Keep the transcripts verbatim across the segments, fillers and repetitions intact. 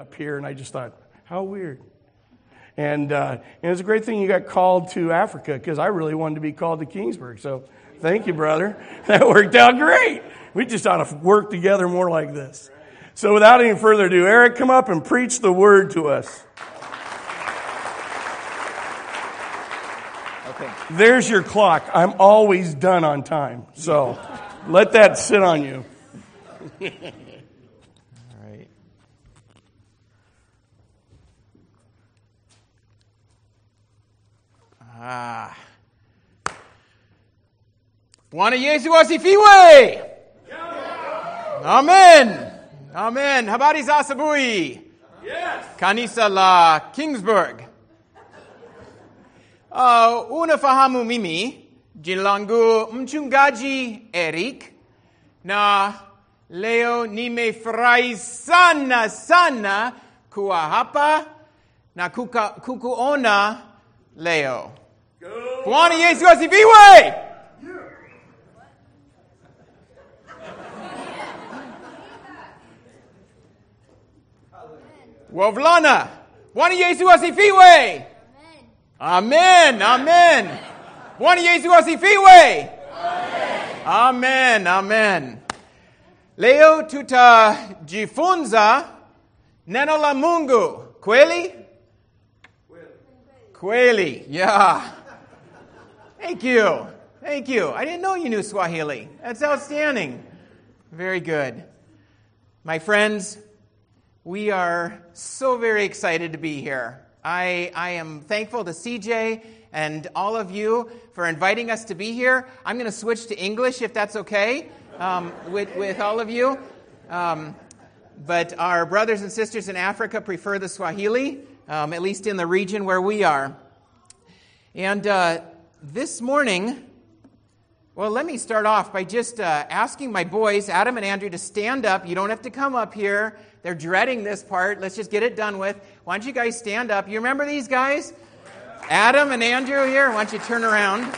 up here, and I just thought, how weird. And, uh, and it was a great thing you got called to Africa, because I really wanted to be called to Kingsburg. So thank you, brother. That worked out great. We just ought to work together more like this. So without any further ado, Eric, come up and preach the word to us. Okay. There's your clock. I'm always done on time. So let that sit on you. All right. Ah. Bwana Yesu asifiwe. Amen. Amen. Habari za asubuhi. Yes. Kanisa la Kingsburg. Uh, unafahamu mimi, jina langu mchungaji Eric, na leo nimefurahi sana sana kuwa hapa na kuka, kukuona leo. Bwana Yesu asifiwe. Wavulana, Bwana Yesu asifiwe. Amen, amen. Bwana Yesu asifiwe. Amen, amen. Leo tutajifunza neno la Mungu. Kweli? Kweli, yeah. Thank you, thank you. I didn't know you knew Swahili. That's outstanding. Very good. My friends, we are so very excited to be here. I, I am thankful to C J and all of you for inviting us to be here. I'm going to switch to English if that's okay um, with, with all of you. Um, but our brothers and sisters in Africa prefer the Swahili, um, at least in the region where we are. And uh, this morning, well, let me start off by just uh, asking my boys, Adam and Andrew, to stand up. You don't have to come up here. They're dreading this part. Let's just get it done with. Why don't you guys stand up? You remember these guys? Adam and Andrew here. Why don't you turn around?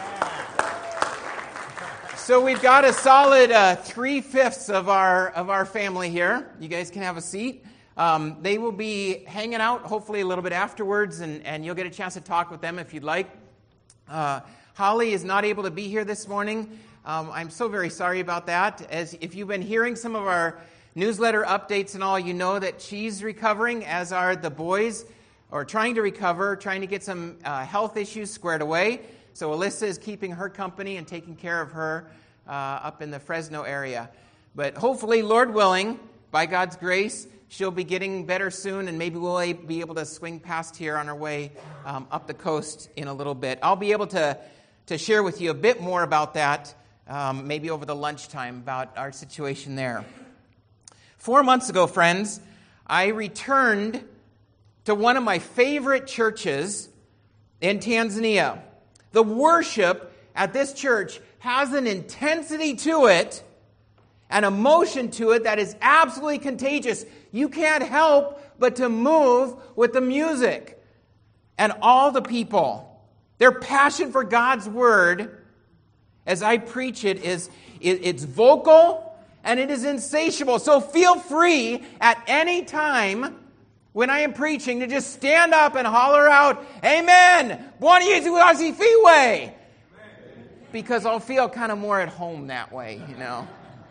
So we've got a solid uh, three-fifths of our of our family here. You guys can have a seat. Um, they will be hanging out hopefully a little bit afterwards, and, and you'll get a chance to talk with them if you'd like. Uh, Holly is not able to be here this morning. Um, I'm so very sorry about that. As if you've been hearing some of our newsletter updates and all, you know that she's recovering, as are the boys, or trying to recover, trying to get some uh, health issues squared away. So Alyssa is keeping her company and taking care of her uh, up in the Fresno area. But hopefully, Lord willing, by God's grace, she'll be getting better soon, and maybe we'll be able to swing past here on our way um, up the coast in a little bit. I'll be able to, to share with you a bit more about that, um, maybe over the lunchtime, about our situation there. Four months ago, friends, I returned to one of my favorite churches in Tanzania. The worship at this church has an intensity to it, an emotion to it that is absolutely contagious. You can't help but to move with the music and all the people. Their passion for God's word, as I preach it, is it, it's vocal and it is insatiable. So feel free at any time when I am preaching to just stand up and holler out, Amen! Bwana Yesu asifiwe! Because I'll feel kind of more at home that way, you know.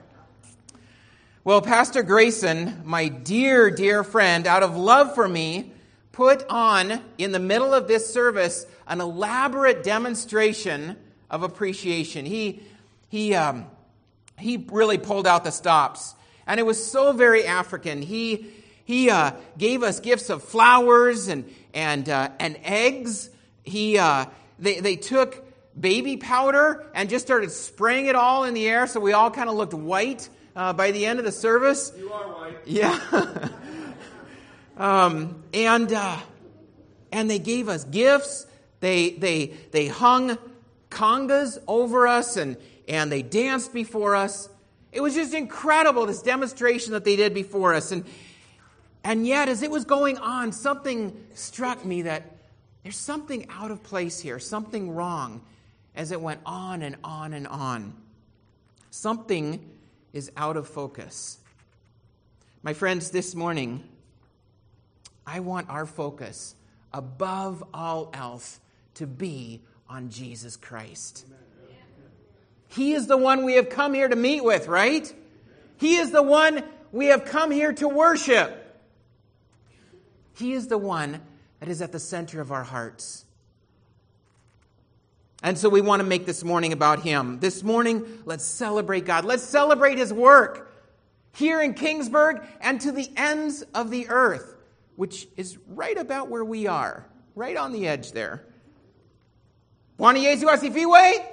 Well, Pastor Grayson, my dear, dear friend, out of love for me, put on, in the middle of this service, an elaborate demonstration of appreciation. He, he, um, he really pulled out the stops. And it was so very African. He, he uh, gave us gifts of flowers and, and, uh, and eggs. He, uh, they, they took baby powder and just started spraying it all in the air, so we all kind of looked white uh, by the end of the service. You are white. Yeah. um, and uh, and they gave us gifts. They they they hung congas over us, and and they danced before us. It was just incredible, this demonstration that they did before us. And and yet, as it was going on, something struck me that there's something out of place here, something wrong, as it went on and on and on. Something is out of focus. My friends, this morning, I want our focus, above all else, to be on Jesus Christ. He is the one we have come here to meet with, right? He is the one we have come here to worship. He is the one that is at the center of our hearts. And so we want to make this morning about Him. This morning, let's celebrate God. Let's celebrate His work here in Kingsburg and to the ends of the earth, which is right about where we are, right on the edge there. Bwana Yesu asifiwe?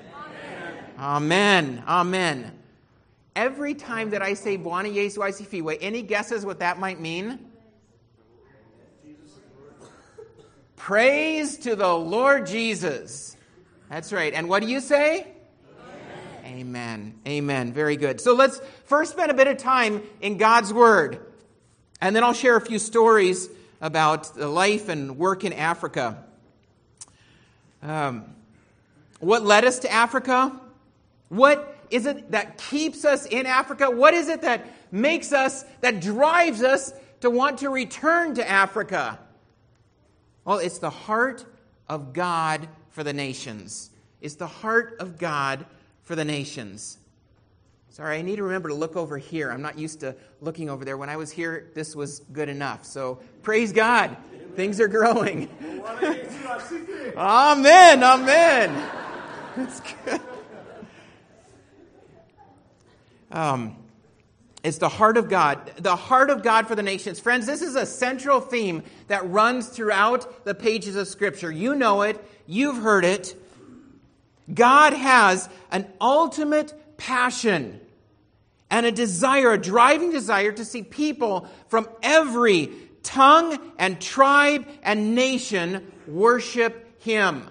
Amen. Amen. Every time that I say Bwana Yesu asifiwe, any guesses what that might mean? Praise to the Lord Jesus. That's right. And what do you say? Amen. Amen. Amen. Very good. So let's first spend a bit of time in God's Word. And then I'll share a few stories about the life and work in Africa. Um, what led us to Africa? What is it that keeps us in Africa? What is it that makes us, that drives us to want to return to Africa? Well, it's the heart of God for the nations. It's the heart of God for the nations. Sorry, I need to remember to look over here. I'm not used to looking over there. When I was here, this was good enough. So praise God. Things are growing. Amen. Amen. That's good. Um, it's the heart of God. The heart of God for the nations. Friends, this is a central theme that runs throughout the pages of Scripture. You know it. You've heard it. God has an ultimate passion and a desire, a driving desire to see people from every tongue and tribe and nation worship Him.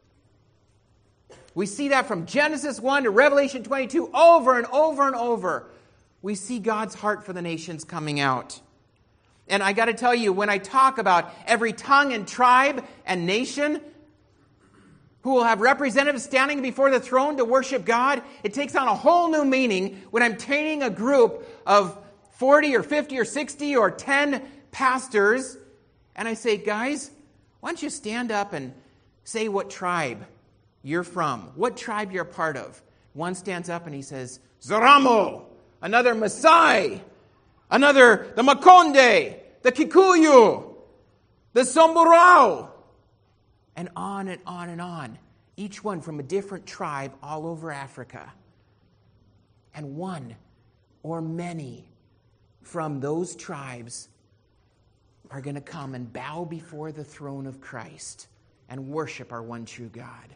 We see that from Genesis one to Revelation twenty-two over and over and over. We see God's heart for the nations coming out. And I got to tell you, when I talk about every tongue and tribe and nation who will have representatives standing before the throne to worship God, it takes on a whole new meaning when I'm training a group of forty or fifty or sixty or ten pastors. And I say, guys, why don't you stand up and say what tribe you're from, what tribe you're a part of. One stands up and he says, Zaramo. Another, Maasai. Another, the Makonde. The Kikuyu. The Samburao. And on and on and on. Each one from a different tribe all over Africa. And one or many from those tribes are going to come and bow before the throne of Christ and worship our one true God.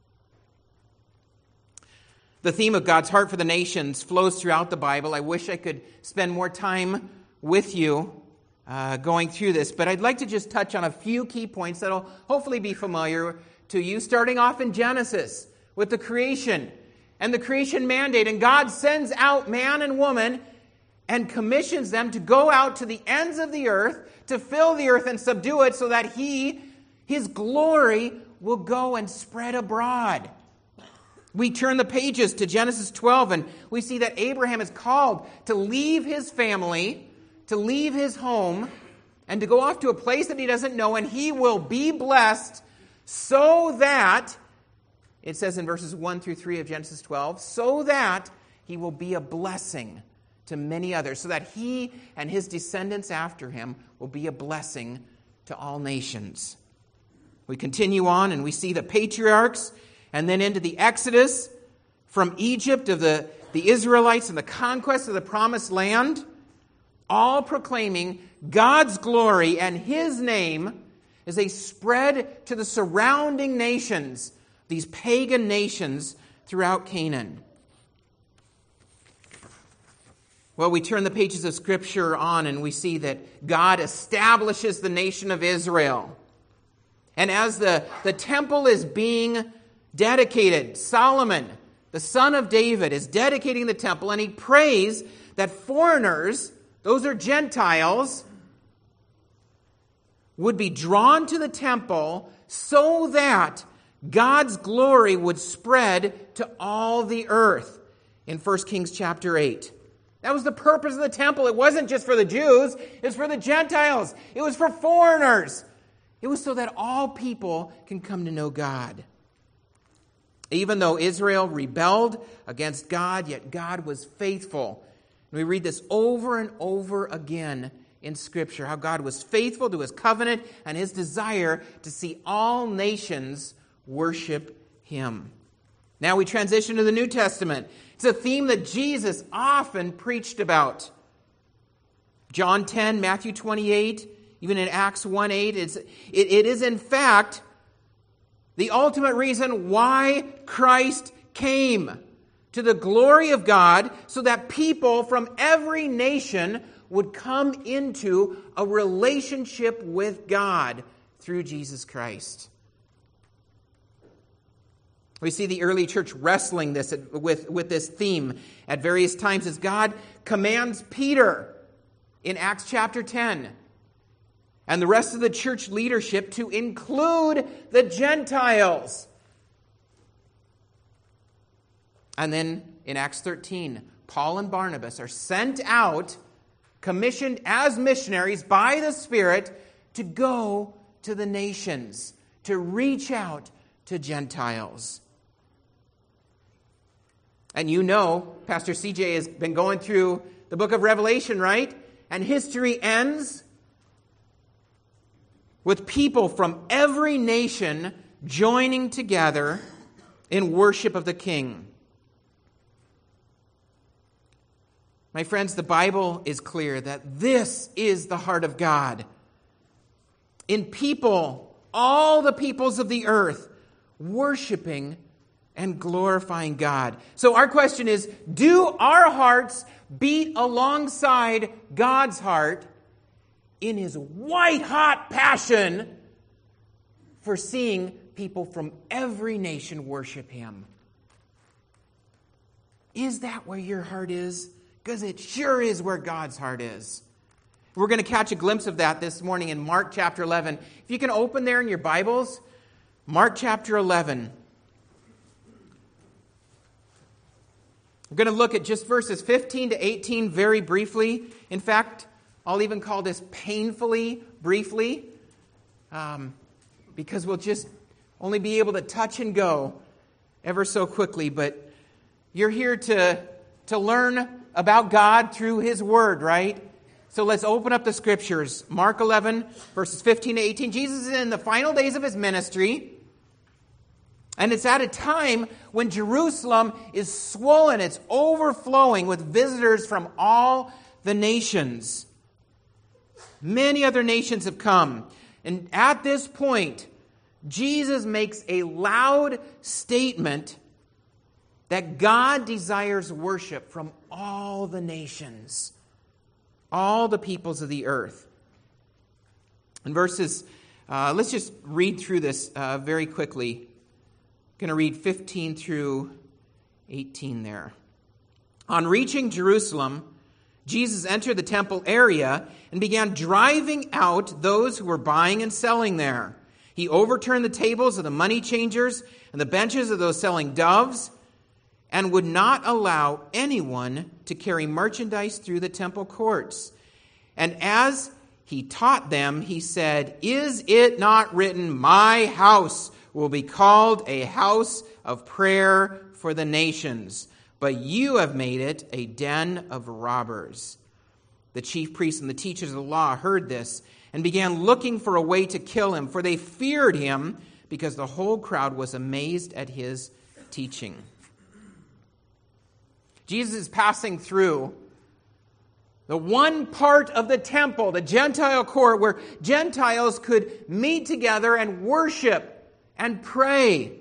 The theme of God's heart for the nations flows throughout the Bible. I wish I could spend more time with you uh, going through this, but I'd like to just touch on a few key points that will hopefully be familiar to you, starting off in Genesis with the creation and the creation mandate. And God sends out man and woman and commissions them to go out to the ends of the earth, to fill the earth and subdue it so that He, His glory, will go and spread abroad. We turn the pages to Genesis twelve and we see that Abraham is called to leave his family, to leave his home, and to go off to a place that he doesn't know, and he will be blessed so that, it says in verses one through three of Genesis twelve, so that he will be a blessing to many others, so that he and his descendants after him will be a blessing to all nations. We continue on and we see the patriarchs, and then into the Exodus from Egypt of the, the Israelites and the conquest of the promised land, all proclaiming God's glory and His name as they spread to the surrounding nations, these pagan nations throughout Canaan. Well, we turn the pages of Scripture on and we see that God establishes the nation of Israel. And as the, the temple is being dedicated, Solomon, the son of David, is dedicating the temple, and he prays that foreigners, those are Gentiles, would be drawn to the temple so that God's glory would spread to all the earth in First Kings chapter eight. That was the purpose of the temple. It wasn't just for the Jews. It was for the Gentiles. It was for foreigners. It was so that all people can come to know God. Even though Israel rebelled against God, yet God was faithful. And we read this over and over again in Scripture, how God was faithful to His covenant and His desire to see all nations worship Him. Now we transition to the New Testament. It's a theme that Jesus often preached about. John ten, Matthew twenty-eight, even in Acts one eight, it's, it, it is in fact the ultimate reason why Christ came, to the glory of God, so that people from every nation would come into a relationship with God through Jesus Christ. We see the early church wrestling this with, with this theme at various times as God commands Peter in Acts chapter ten and the rest of the church leadership to include the Gentiles. And then in Acts thirteen, Paul and Barnabas are sent out, commissioned as missionaries by the Spirit to go to the nations, to reach out to Gentiles. And you know, Pastor C J has been going through the book of Revelation, right? And history ends with people from every nation joining together in worship of the King. My friends, the Bible is clear that this is the heart of God. In people, all the peoples of the earth, worshiping and glorifying God. So our question is, do our hearts beat alongside God's heart in His white-hot passion for seeing people from every nation worship Him? Is that where your heart is? Because it sure is where God's heart is. We're going to catch a glimpse of that this morning in Mark chapter eleven. If you can open there in your Bibles, Mark chapter eleven. We're going to look at just verses fifteen to eighteen very briefly. In fact, I'll even call this painfully briefly, um, because we'll just only be able to touch and go ever so quickly. But you're here to, to learn about God through His Word, right? So let's open up the Scriptures. Mark eleven, verses fifteen to eighteen. Jesus is in the final days of His ministry. And it's at a time when Jerusalem is swollen. It's overflowing with visitors from all the nations. Many other nations have come. And at this point, Jesus makes a loud statement that God desires worship from all the nations, all the peoples of the earth. In verses, uh, let's just read through this uh, very quickly. I'm going to read fifteen through eighteen there. On reaching Jerusalem, Jesus entered the temple area and began driving out those who were buying and selling there. He overturned the tables of the money changers and the benches of those selling doves, and would not allow anyone to carry merchandise through the temple courts. And as he taught them, he said, "Is it not written, 'My house will be called a house of prayer for the nations'? But you have made it a den of robbers." The chief priests and the teachers of the law heard this and began looking for a way to kill him, for they feared him because the whole crowd was amazed at his teaching. Jesus is passing through the one part of the temple, the Gentile court, where Gentiles could meet together and worship and pray.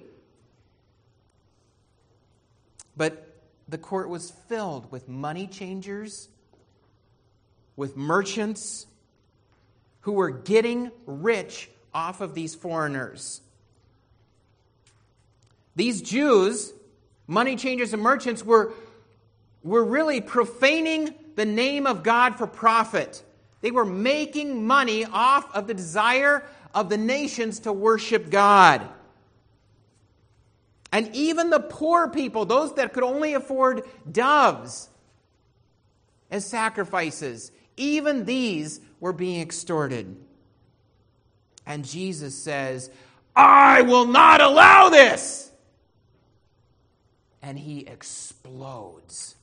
But the court was filled with money changers, with merchants who were getting rich off of these foreigners. These Jews, money changers and merchants, were, were really profaning the name of God for profit. They were making money off of the desire of the nations to worship God. And even the poor people, those that could only afford doves, as sacrifices. Even these were being extorted. And Jesus says, I will not allow this. And he explodes.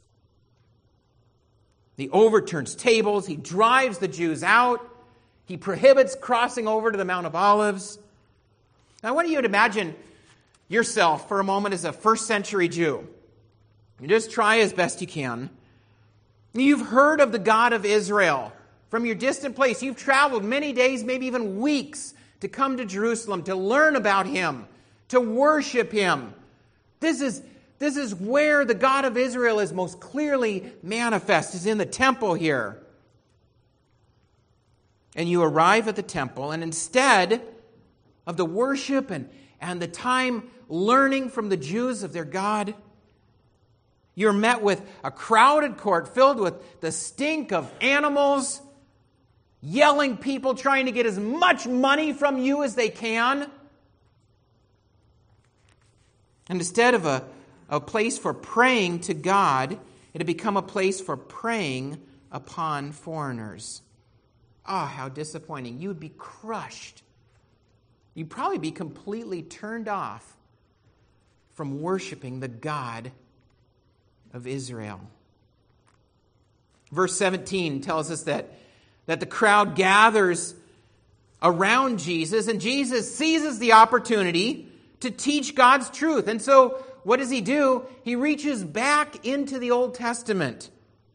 He overturns tables. He drives the Jews out. He prohibits crossing over to the Mount of Olives. Now, I want you to imagine yourself for a moment as a first century Jew. You just try as best you can. You've heard of the God of Israel from your distant place. You've traveled many days, maybe even weeks, to come to Jerusalem, to learn about him, to worship him. This is, this is where the God of Israel is most clearly manifest, is in the temple here. And you arrive at the temple, and instead of the worship and, and the time learning from the Jews of their God, you're met with a crowded court filled with the stink of animals, yelling people trying to get as much money from you as they can. And instead of a, a place for praying to God, it had become a place for preying upon foreigners. Ah, oh, how disappointing. You would be crushed. You'd probably be completely turned off from worshiping the God of Israel. Verse seventeen tells us that, that the crowd gathers around Jesus, and Jesus seizes the opportunity to teach God's truth. And so, what does he do? He reaches back into the Old Testament.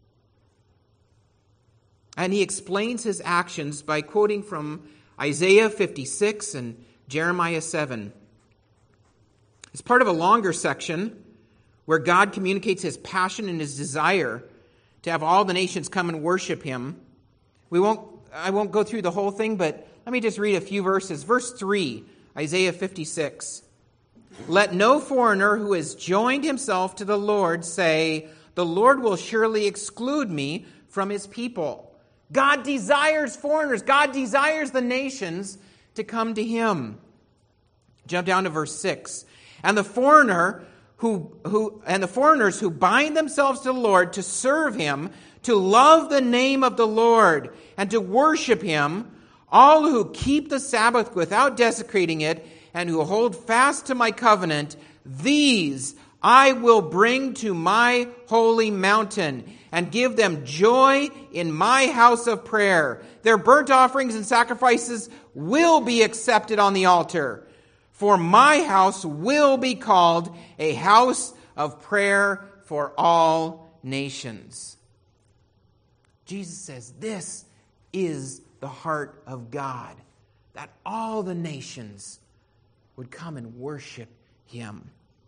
And he explains his actions by quoting from Isaiah fifty-six and Jeremiah seven. It's part of a longer section where God communicates his passion and his desire to have all the nations come and worship him. We won't, I won't go through the whole thing, but let me just read a few verses. Verse three, Isaiah fifty-six. Let no foreigner who has joined himself to the Lord say, the Lord will surely exclude me from his people. God desires foreigners. God desires the nations to come to him. Jump down to verse six. And the foreigner who who and the foreigners who bind themselves to the Lord to serve him, to love the name of the Lord, and to worship him, all who keep the Sabbath without desecrating it, and who hold fast to my covenant, these I will bring to my holy mountain, and give them joy in my house of prayer. Their burnt offerings and sacrifices will be accepted on the altar. For my house will be called a house of prayer for all nations. Jesus says this is the heart of God, that all the nations would come and worship him.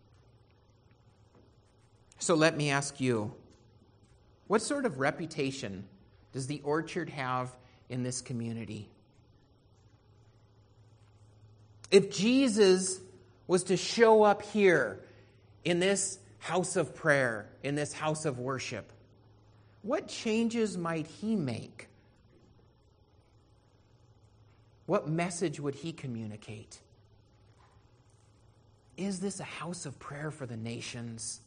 So let me ask you, what sort of reputation does the Orchard have in this community? If Jesus was to show up here in this house of prayer, in this house of worship, what changes might he make? What message would he communicate? Is this a house of prayer for the nations?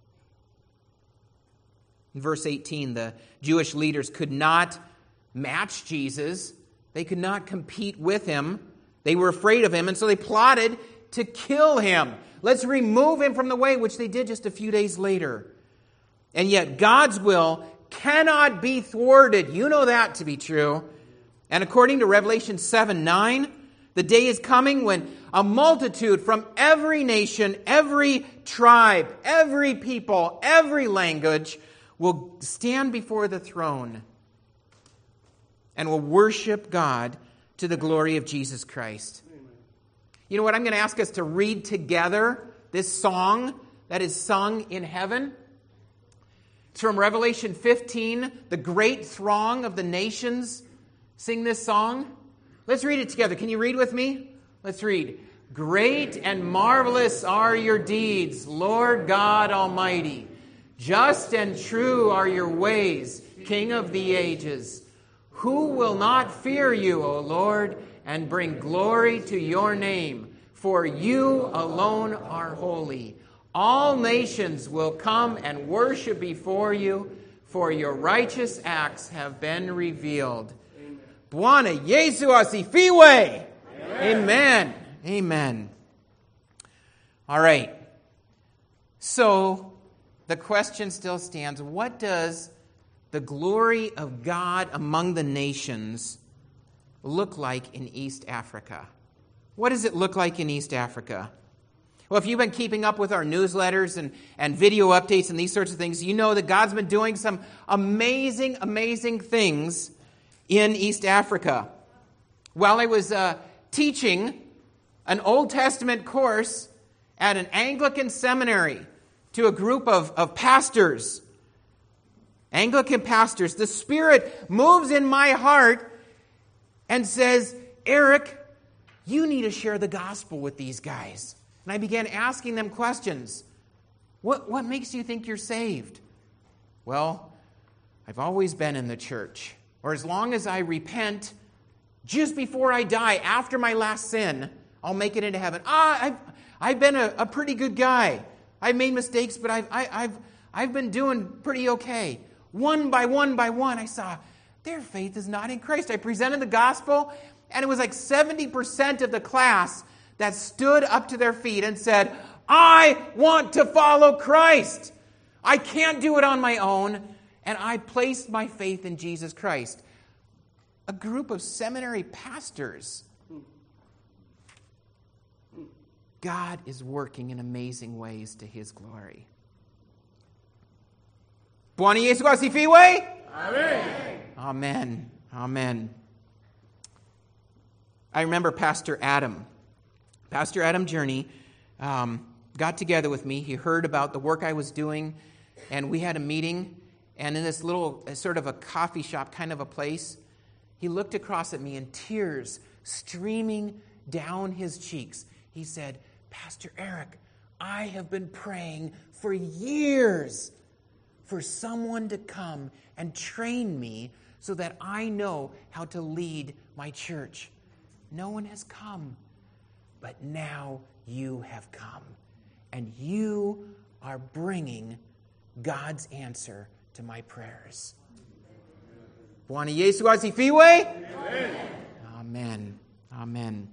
In verse eighteen, the Jewish leaders could not match Jesus. They could not compete with him. They were afraid of him, and so they plotted to kill him. Let's remove him from the way, which they did just a few days later. And yet God's will cannot be thwarted. You know that to be true. And according to Revelation seven nine, the day is coming when a multitude from every nation, every tribe, every people, every language will stand before the throne and will worship God to the glory of Jesus Christ. Amen. You know what? I'm going to ask us to read together this song that is sung in heaven. It's from Revelation fifteen, the great throng of the nations sing this song. Let's read it together. Can you read with me? Let's read. Great and marvelous are your deeds, Lord God Almighty. Just and true are your ways, King of the ages. Who will not fear you, O Lord, and bring glory to your name? For you alone are holy. All nations will come and worship before you, for your righteous acts have been revealed. Bwana Yesu asifiwe. Amen. Amen. All right. So the question still stands, what does the glory of God among the nations look like in East Africa? What does it look like in East Africa? Well, if you've been keeping up with our newsletters and, and video updates and these sorts of things, you know that God's been doing some amazing, amazing things in East Africa. While I was uh, teaching an Old Testament course at an Anglican seminary to a group of, of pastors, Anglican pastors, the Spirit moves in my heart and says, Eric, you need to share the gospel with these guys. And I began asking them questions. What, what makes you think you're saved? Well, I've always been in the church. Or as long as I repent, just before I die, after my last sin, I'll make it into heaven. Ah, I've, I've been a, a pretty good guy. I've made mistakes, but I've, I, I've, I've been doing pretty okay. One by one by one, I saw their faith is not in Christ. I presented the gospel, and it was like seventy percent of the class that stood up to their feet and said, I want to follow Christ. I can't do it on my own, and I placed my faith in Jesus Christ. A group of seminary pastors. God is working in amazing ways to His glory. Bwana Yesu asifiwe. Amen. Amen. Amen. I remember Pastor Adam. Pastor Adam Journey um, got together with me. He heard about the work I was doing, and we had a meeting. And in this little uh, sort of a coffee shop kind of a place, he looked across at me and tears streaming down his cheeks. He said, Pastor Eric, I have been praying for years for someone to come and train me so that I know how to lead my church. No one has come. But now you have come, and you are bringing God's answer to my prayers. Bwana Yesu asifiwe. Amen. Amen.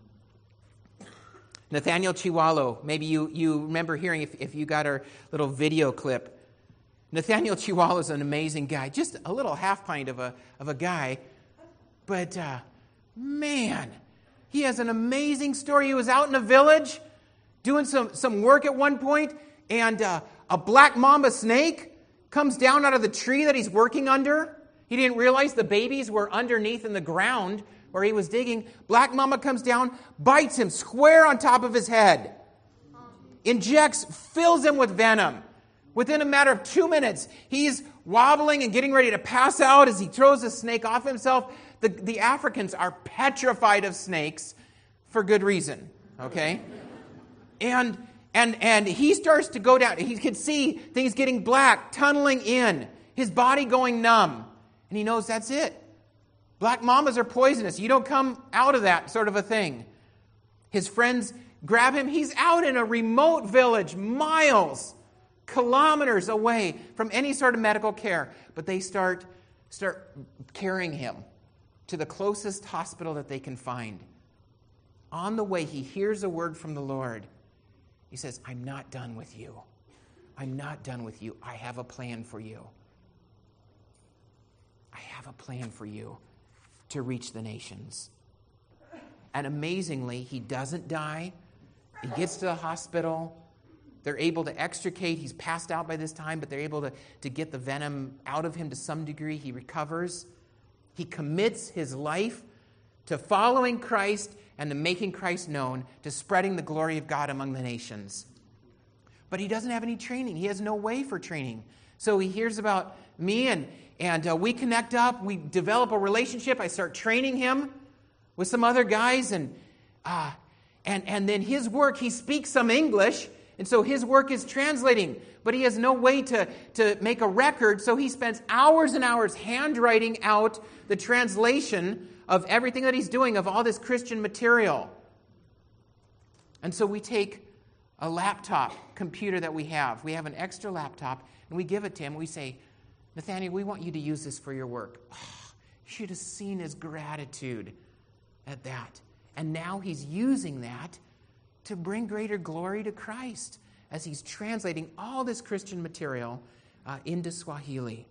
Nathaniel Chiwalo, maybe you, you remember hearing if, if you got our little video clip. Nathaniel Chiwalo is an amazing guy, just a little half pint of a, of a guy, but uh, man, he has an amazing story. He was out in a village doing some, some work at one point, and uh, a black mamba snake comes down out of the tree that he's working under. He didn't realize the babies were underneath in the ground where he was digging. Black mamba comes down, bites him square on top of his head, injects, fills him with venom. Within a matter of two minutes, he's wobbling and getting ready to pass out as he throws the snake off himself. The, the Africans are petrified of snakes for good reason, okay? And, and, and he starts to go down. He can see things getting black, tunneling in, his body going numb. And he knows that's it. Black mambas are poisonous. You don't come out of that sort of a thing. His friends grab him. He's out in a remote village, miles, kilometers away from any sort of medical care. But they start, start carrying him to the closest hospital that they can find. On the way, he hears a word from the Lord. He says, I'm not done with you. I'm not done with you. I have a plan for you. I have a plan for you to reach the nations. And amazingly, he doesn't die. He gets to the hospital. They're able to extricate. He's passed out by this time, but they're able to, to get the venom out of him to some degree. He recovers. He commits his life to following Christ and to making Christ known, to spreading the glory of God among the nations. But he doesn't have any training. He has no way for training. So he hears about me, and, and uh, we connect up. We develop a relationship. I start training him with some other guys. And, uh, and, and then his work, he speaks some English, and so his work is translating. But he has no way to, to make a record, so he spends hours and hours handwriting out the translation of everything that he's doing, of all this Christian material. And so we take a laptop computer that we have. We have an extra laptop, and we give it to him. We say, Nathaniel, we want you to use this for your work. Oh, you should have seen his gratitude at that. And now he's using that to bring greater glory to Christ as he's translating all this Christian material uh, into Swahili.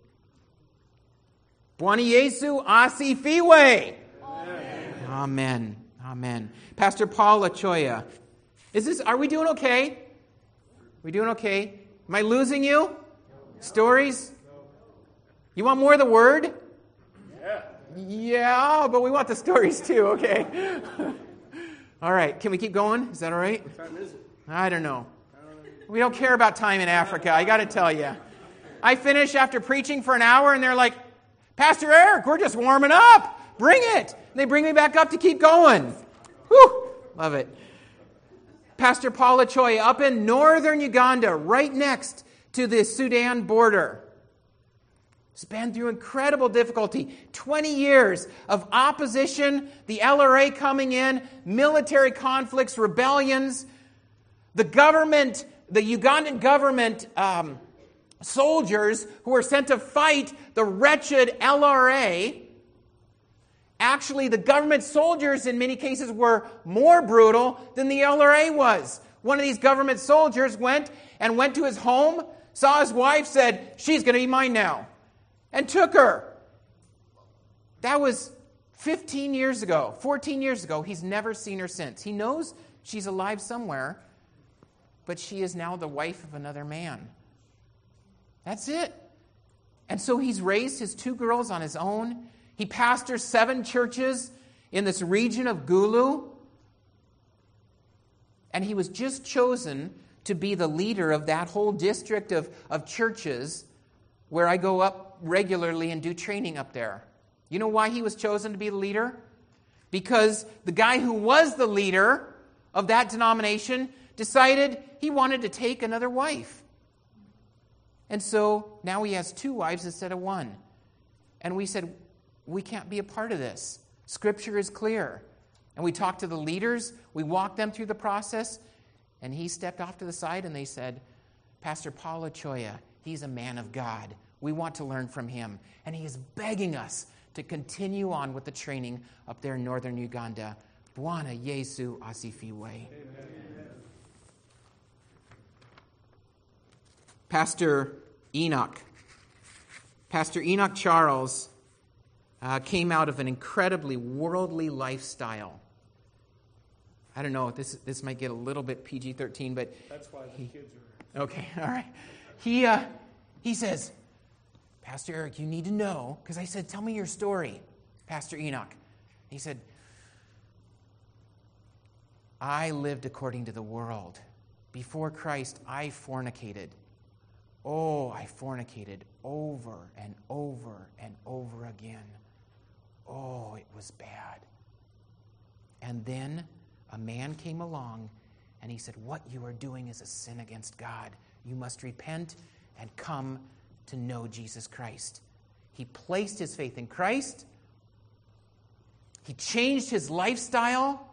Bwana Yesu asifiwe. Amen. Amen. Amen. Pastor Paul Achoya. Is this, are we doing okay? We doing okay? Am I losing you? Stories? You want more of the word? Yeah. Yeah, but we want the stories too, okay? All right, can we keep going? Is that all right? What time is it? I don't know. We don't care about time in Africa, I got to tell you. I finish after preaching for an hour and they're like, Pastor Eric, we're just warming up. Bring it. And they bring me back up to keep going. Whew, love it. Pastor Paul Achoya up in northern Uganda, right next to the Sudan border. It's been through incredible difficulty. twenty years of opposition, the L R A coming in, military conflicts, rebellions. The government, the Ugandan government um, soldiers who were sent to fight the wretched L R A. Actually, the government soldiers in many cases were more brutal than the L R A was. One of these government soldiers went and went to his home, saw his wife, said, she's going to be mine now, and took her. That was fifteen years ago, fourteen years ago. He's never seen her since. He knows she's alive somewhere, but she is now the wife of another man. That's it. And so he's raised his two girls on his own. He pastors seven churches in this region of Gulu. And he was just chosen to be the leader of that whole district of, of churches where I go up regularly and do training up there. You know why he was chosen to be the leader? Because the guy who was the leader of that denomination decided he wanted to take another wife. And so now he has two wives instead of one. And we said, we can't be a part of this. Scripture is clear. And we talked to the leaders. We walked them through the process. And he stepped off to the side and they said, Pastor Paul Achoya, he's a man of God. We want to learn from him. And he is begging us to continue on with the training up there in northern Uganda. Bwana Yesu asifiwe. Amen. Pastor Enoch. Pastor Enoch Charles uh, came out of an incredibly worldly lifestyle. I don't know, this this might get a little bit P G thirteen, but... That's why the he, kids are... Okay, all right. He, uh, he says, Pastor Eric, you need to know, because I said, tell me your story, Pastor Enoch. He said, I lived according to the world. Before Christ, I fornicated. Oh, I fornicated over and over and over again. Oh, it was bad. And then a man came along and he said, what you are doing is a sin against God. You must repent and come to know Jesus Christ. He placed his faith in Christ. He changed his lifestyle.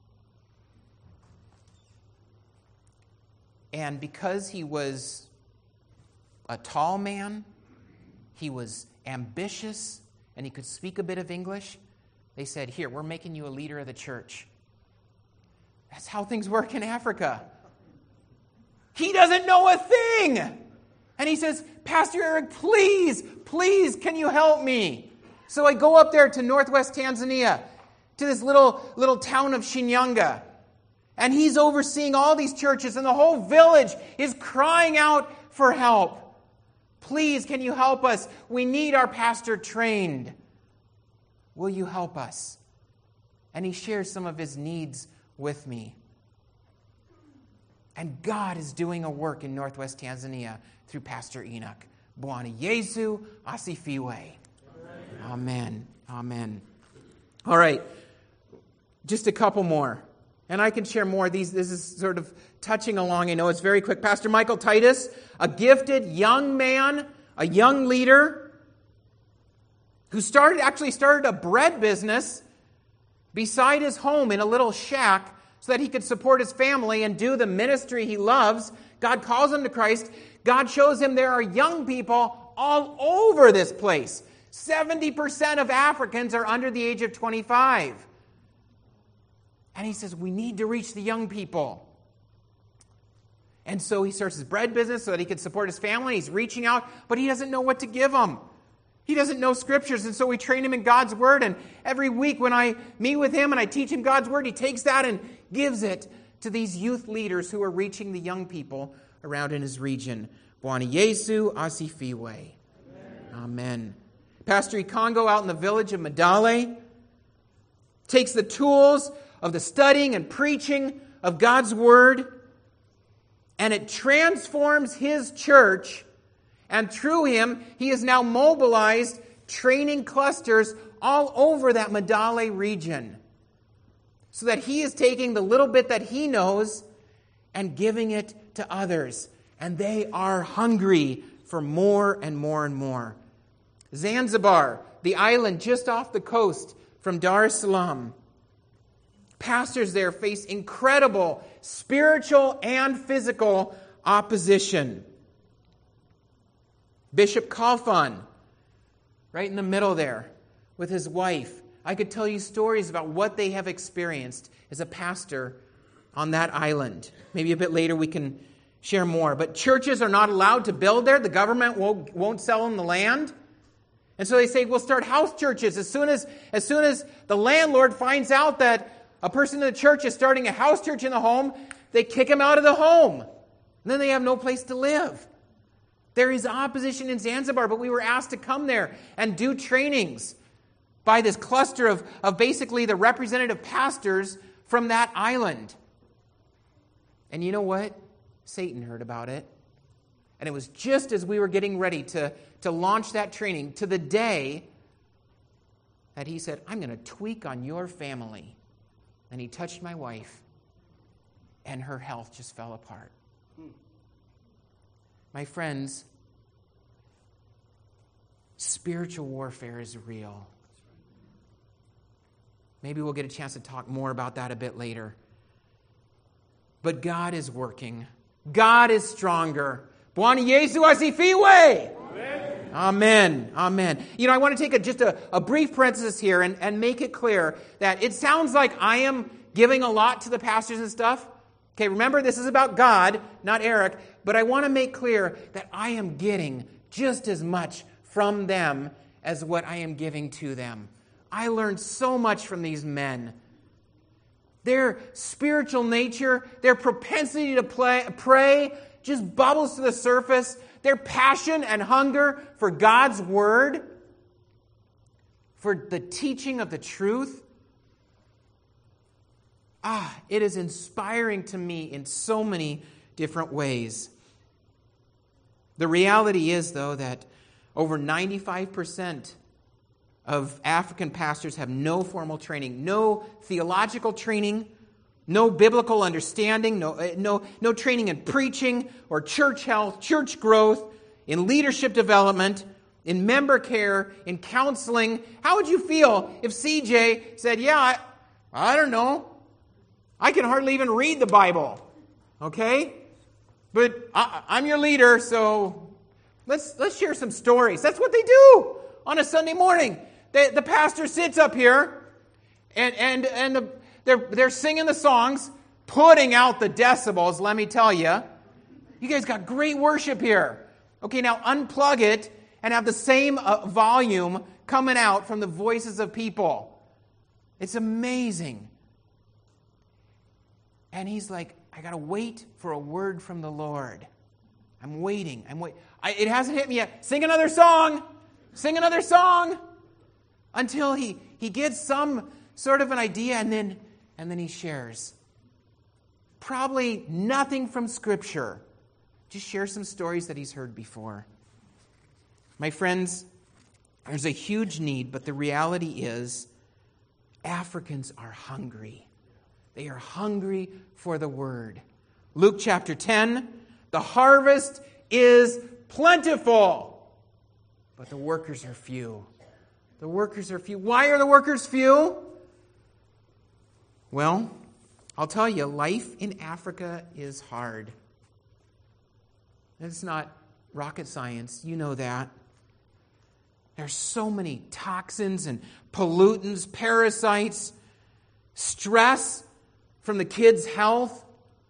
And because he was a tall man, he was ambitious, and he could speak a bit of English, they said, here, we're making you a leader of the church. That's how things work in Africa. He doesn't know a thing. And he says, Pastor Eric, please, please, can you help me? So I go up there to northwest Tanzania, to this little, little town of Shinyanga. And he's overseeing all these churches, and the whole village is crying out for help. Please, can you help us? We need our pastor trained. Will you help us? And he shares some of his needs with me. And God is doing a work in northwest Tanzania through Pastor Enoch. Bwana Yesu asifiwe. Amen. Amen. All right. Just a couple more. And I can share more. These, this is sort of touching along. I know it's very quick. Pastor Michael Titus, a gifted young man, a young leader, who started actually started a bread business beside his home in a little shack so that he could support his family and do the ministry he loves. God calls him to Christ. God shows him there are young people all over this place. seventy percent of Africans are under the age of twenty-five. And he says, we need to reach the young people. And so he starts his bread business so that he can support his family. He's reaching out, but he doesn't know what to give them. He doesn't know scriptures, and so we train him in God's word. And every week when I meet with him and I teach him God's word, he takes that and gives it to these youth leaders who are reaching the young people around in his region. Bwana Yesu asifiwe. Amen. Amen. Pastor Ikongo out in the village of Madale takes the tools of the studying and preaching of God's word, and it transforms his church. And through him, he has now mobilized training clusters all over that Madale region, so that he is taking the little bit that he knows and giving it to others. And they are hungry for more and more and more. Zanzibar, the island just off the coast from Dar es Salaam. Pastors there face incredible spiritual and physical opposition. Bishop Khalfan, right in the middle there, with his wife. I could tell you stories about what they have experienced as a pastor on that island. Maybe a bit later we can share more. But churches are not allowed to build there. The government won't, won't sell them the land. And so they say, we'll start house churches. As soon as, as soon as the landlord finds out that a person in the church is starting a house church in the home, they kick him out of the home. And then they have no place to live. There is opposition in Zanzibar, but we were asked to come there and do trainings by this cluster of, of basically the representative pastors from that island. And you know what? Satan heard about it. And it was just as we were getting ready to, to launch that training, to the day that he said, I'm going to tweak on your family. And he touched my wife, and her health just fell apart. My friends, spiritual warfare is real. Maybe we'll get a chance to talk more about that a bit later. But God is working. God is stronger. Bwana Yesu asifiwe. Amen. Amen. Amen. You know, I want to take a, just a, a brief parenthesis here and, and make it clear that it sounds like I am giving a lot to the pastors and stuff. Okay, remember, this is about God, not Eric. But I want to make clear that I am getting just as much from them as what I am giving to them. I learned so much from these men. Their spiritual nature, their propensity to play, pray just bubbles to the surface. Their passion and hunger for God's word, for the teaching of the truth. Ah, it is inspiring to me in so many different ways. The reality is, though, that over ninety-five percent of African pastors have no formal training, no theological training, no biblical understanding, no, no, no training in preaching or church health, church growth, in leadership development, in member care, in counseling. How would you feel if C J said, yeah, I, I don't know, I can hardly even read the Bible, okay? But I, I'm your leader, so let's let's share some stories. That's what they do on a Sunday morning. They, the pastor sits up here, and and and the, they're they're singing the songs, putting out the decibels. Let me tell you, you guys got great worship here. Okay, now unplug it and have the same uh, volume coming out from the voices of people. It's amazing. And he's like, I got to wait for a word from the Lord. I'm waiting. I'm wait. I, it hasn't hit me yet. Sing another song. Sing another song. Until he, he gets some sort of an idea, and then, and then he shares. Probably nothing from Scripture. Just share some stories that he's heard before. My friends, there's a huge need, but the reality is Africans are hungry. They are hungry for the word. Luke chapter ten, the harvest is plentiful, but the workers are few. The workers are few. Why are the workers few? Well, I'll tell you, life in Africa is hard. It's not rocket science. You know that. There's so many toxins and pollutants, parasites, stress from the kids' health,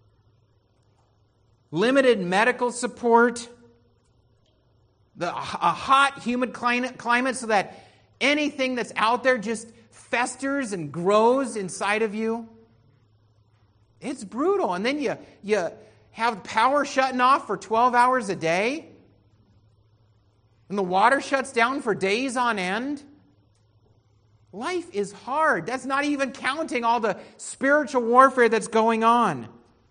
limited medical support, the, a hot, humid climate, climate so that anything that's out there just festers and grows inside of you. It's brutal. And then you, you have power shutting off for twelve hours a day. And the water shuts down for days on end. Life is hard. That's not even counting all the spiritual warfare that's going on.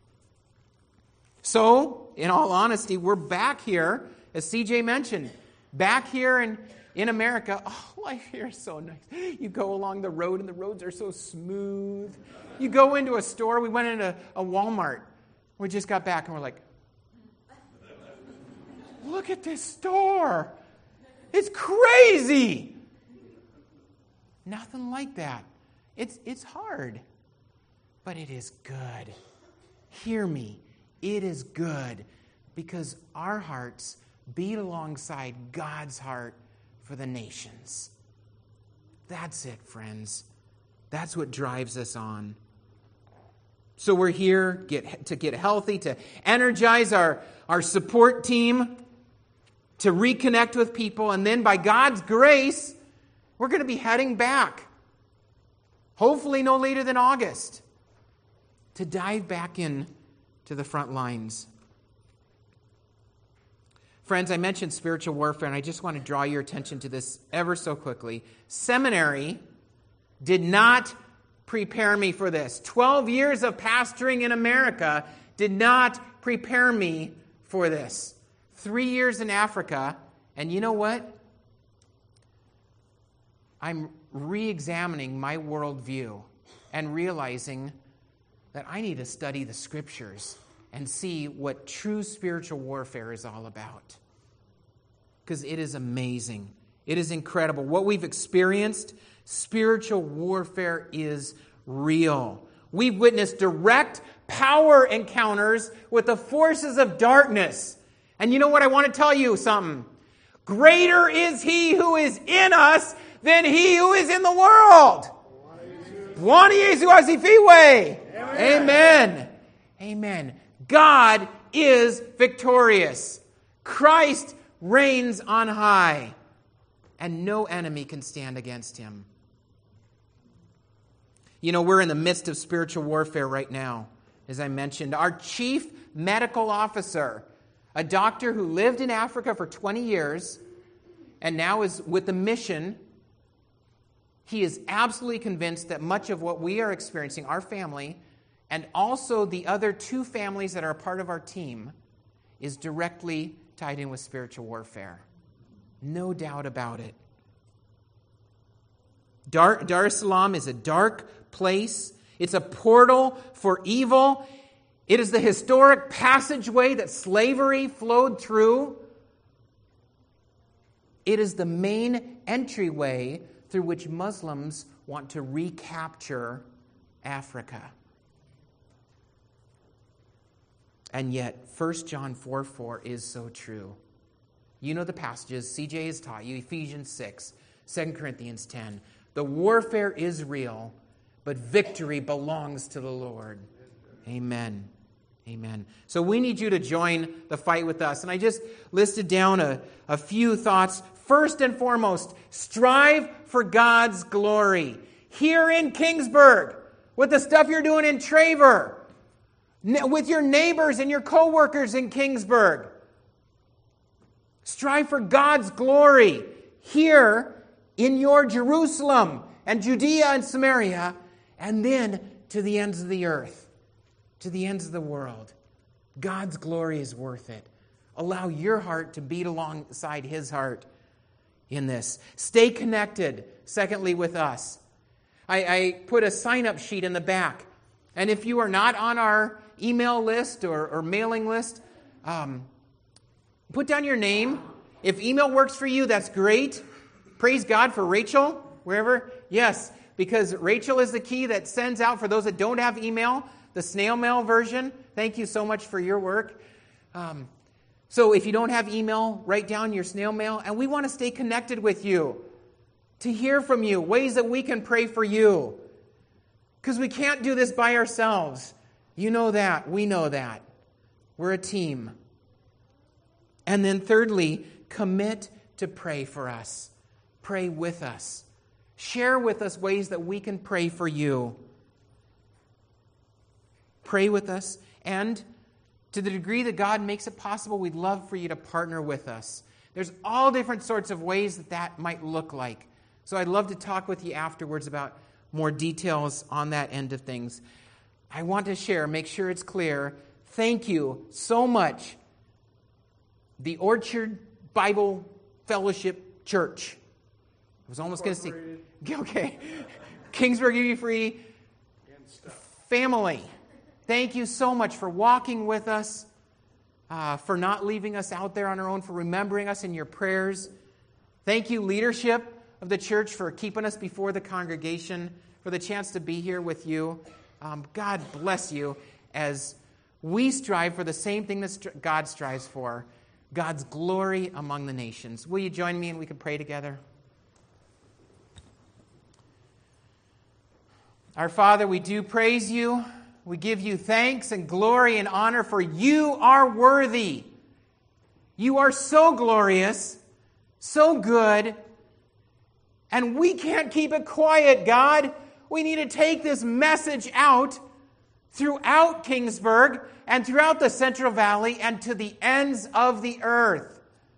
So, in all honesty, we're back here, as C J mentioned, back here in, in America. Oh, life here is so nice. You go along the road and the roads are so smooth. You go into a store. We went into a Walmart. We just got back and we're like, look at this store. It's crazy. Nothing like that. It's, it's hard, but it is good. Hear me. It is good because our hearts beat alongside God's heart for the nations. That's it, friends. That's what drives us on. So we're here get, to get healthy, to energize our, our support team, to reconnect with people, and then by God's grace, we're going to be heading back, hopefully no later than August, to dive back in to the front lines. Friends, I mentioned spiritual warfare, and I just want to draw your attention to this ever so quickly. Seminary did not prepare me for this. Twelve years of pastoring in America did not prepare me for this. Three years in Africa, and you know what? I'm re-examining my worldview and realizing that I need to study the Scriptures and see what true spiritual warfare is all about. Because it is amazing. It is incredible. What we've experienced, spiritual warfare is real. We've witnessed direct power encounters with the forces of darkness. And you know what? I want to tell you something. Greater is He who is in us than he who is in the world. Bwana Yesu asifiwe. Amen. Amen. God is victorious. Christ reigns on high, and no enemy can stand against him. You know, we're in the midst of spiritual warfare right now, as I mentioned. Our chief medical officer, a doctor who lived in Africa for twenty years and now is with the mission, he is absolutely convinced that much of what we are experiencing, our family, and also the other two families that are a part of our team, is directly tied in with spiritual warfare. No doubt about it. Dar, Dar es Salaam is a dark place. It's a portal for evil. It is the historic passageway that slavery flowed through. It is the main entryway through which Muslims want to recapture Africa. And yet, First John four four is so true. You know the passages. C J has taught you. Ephesians six, Second Corinthians ten. The warfare is real, but victory belongs to the Lord. Amen. Amen. So we need you to join the fight with us. And I just listed down a, a few thoughts. First and foremost, strive for God's glory. Here in Kingsburg, with the stuff you're doing in Traver, with your neighbors and your co-workers in Kingsburg. Strive for God's glory here in your Jerusalem and Judea and Samaria, and then to the ends of the earth, to the ends of the world. God's glory is worth it. Allow your heart to beat alongside His heart in this. Stay connected, secondly, with us. I, I put a sign-up sheet in the back. And if you are not on our email list or, or mailing list, um, put down your name. If email works for you, that's great. Praise God for Rachel, wherever. Yes, because Rachel is the key that sends out, for those that don't have email, the snail mail version. Thank you so much for your work. Um, So if you don't have email, write down your snail mail, and we want to stay connected with you, to hear from you, ways that we can pray for you. Because we can't do this by ourselves. You know that. We know that. We're a team. And then thirdly, commit to pray for us. Pray with us. Share with us ways that we can pray for you. Pray with us. And to the degree that God makes it possible, we'd love for you to partner with us. There's all different sorts of ways that that might look like. So I'd love to talk with you afterwards about more details on that end of things. I want to share, make sure it's clear. Thank you so much, the Orchard Bible Fellowship Church. I was almost going to say, okay, Kingsburg U B Free family. Thank you so much for walking with us, uh, for not leaving us out there on our own, for remembering us in your prayers. Thank you, leadership of the church, for keeping us before the congregation, for the chance to be here with you. Um, God bless you as we strive for the same thing that God strives for, God's glory among the nations. Will you join me and we can pray together? Our Father, we do praise you. We give you thanks and glory and honor, for you are worthy. You are so glorious, so good, and we can't keep it quiet, God. We need to take this message out throughout Kingsburg and throughout the Central Valley and to the ends of the earth.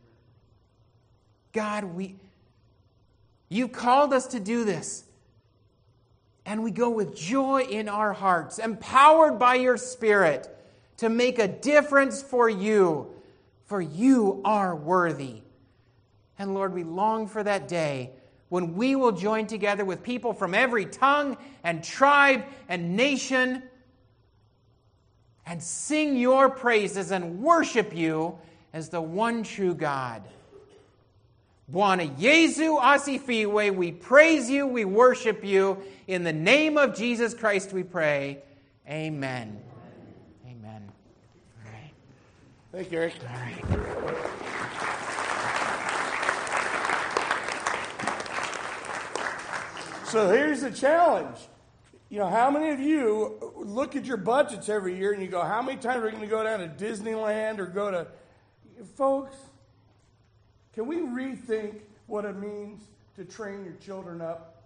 God, we, you called us to do this. And we go with joy in our hearts, empowered by your Spirit to make a difference for you, for you are worthy. And Lord, we long for that day when we will join together with people from every tongue and tribe and nation and sing your praises and worship you as the one true God. Bwana Yesu asifiwe, we praise you, we worship you. In the name of Jesus Christ we pray. Amen. Amen. Amen. All right. Thank you, Eric. All right. So here's the challenge. You know, how many of you look at your budgets every year and you go, how many times are we going to go down to Disneyland or go to... Folks, can we rethink what it means to train your children up?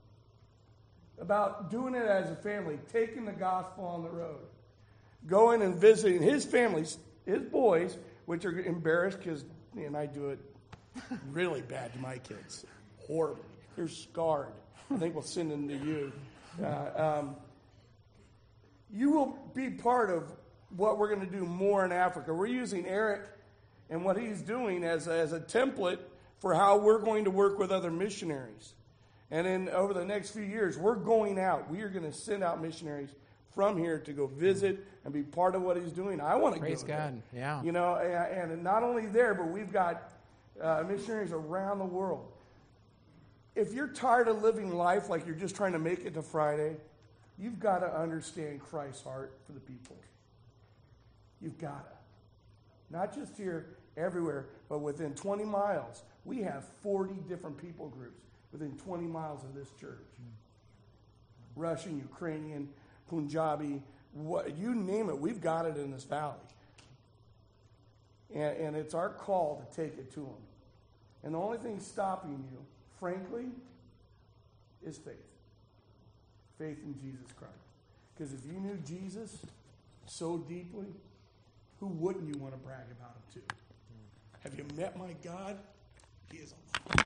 About doing it as a family, taking the gospel on the road. Going and visiting his families, his boys, which are embarrassed because, and I do it really bad to my kids. Horribly. They're scarred. I think we'll send them to you. Uh, um, you will be part of what we're going to do more in Africa. We're using Eric and what he's doing as a, as a template for how we're going to work with other missionaries. And then over the next few years, we're going out. We are going to send out missionaries from here to go visit and be part of what he's doing. I want to go. Praise God. There. Yeah. You know, and, and not only there, but we've got uh, missionaries around the world. If you're tired of living life like you're just trying to make it to Friday, you've got to understand Christ's heart for the people. You've got to. Not just here, everywhere, but within twenty miles. We have forty different people groups within twenty miles of this church. Mm. Russian, Ukrainian, Punjabi, what, you name it, we've got it in this valley. And, and it's our call to take it to them. And the only thing stopping you, frankly, is faith. Faith in Jesus Christ. Because if you knew Jesus so deeply, who wouldn't you want to brag about him to? Have you met my God? He is alive.